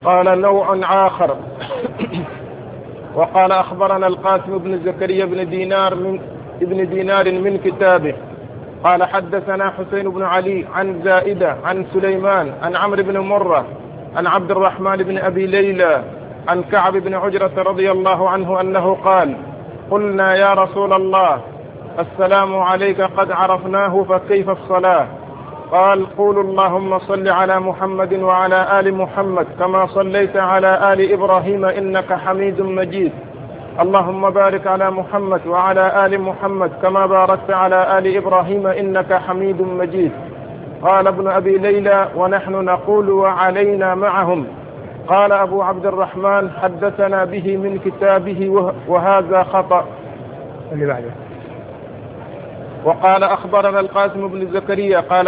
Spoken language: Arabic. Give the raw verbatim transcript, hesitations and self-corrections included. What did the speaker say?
قال نوع آخر. وقال أخبرنا القاسم بن زكريا بن دينار من ابن دينار من كتابه قال حدثنا حسين بن علي عن زائدة عن سليمان عن عمرو بن مرة عن عبد الرحمن بن أبي ليلى عن كعب بن عجرة رضي الله عنه أنه قال قلنا يا رسول الله السلام عليك قد عرفناه فكيف الصلاة؟ قال قولوا اللهم صل على محمد وعلى آل محمد كما صليت على آل إبراهيم إنك حميد مجيد، اللهم بارك على محمد وعلى آل محمد كما باركت على آل إبراهيم إنك حميد مجيد. قال ابن أبي ليلى ونحن نقول وعلينا معهم. قال أبو عبد الرحمن حدثنا به من كتابه وهذا خطأ. اللي بعده. وقال أخبرنا القاسم بن زكريا قال